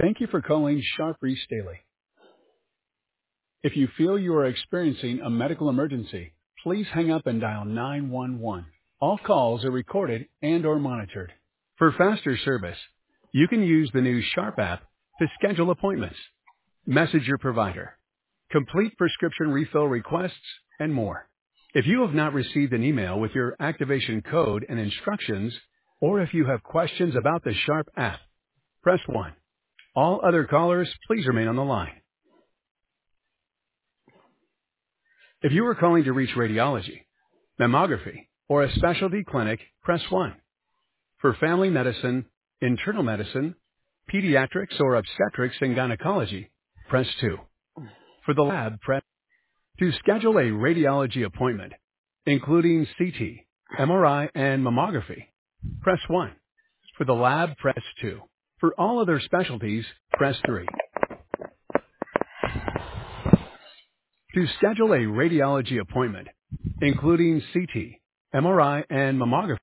Thank you for calling Sharp Reese Daily. If you feel you are experiencing a medical emergency, please hang up and dial 911. All calls are recorded and or monitored. For faster service, you can use the new Sharp app to schedule appointments, message your provider, complete prescription refill requests, and more. If you have not received an email with your activation code and instructions, or if you have questions about the Sharp app, press 1. All other callers, please remain on the line. If you are calling to reach radiology, mammography, or a specialty clinic, press 1. For family medicine, internal medicine, pediatrics or obstetrics and gynecology, press 2. For the lab, press to schedule a radiology appointment, including CT, MRI, and mammography, press 1. For the lab, press 2. For all other specialties, press 3. To schedule a radiology appointment, including CT, MRI, and mammography,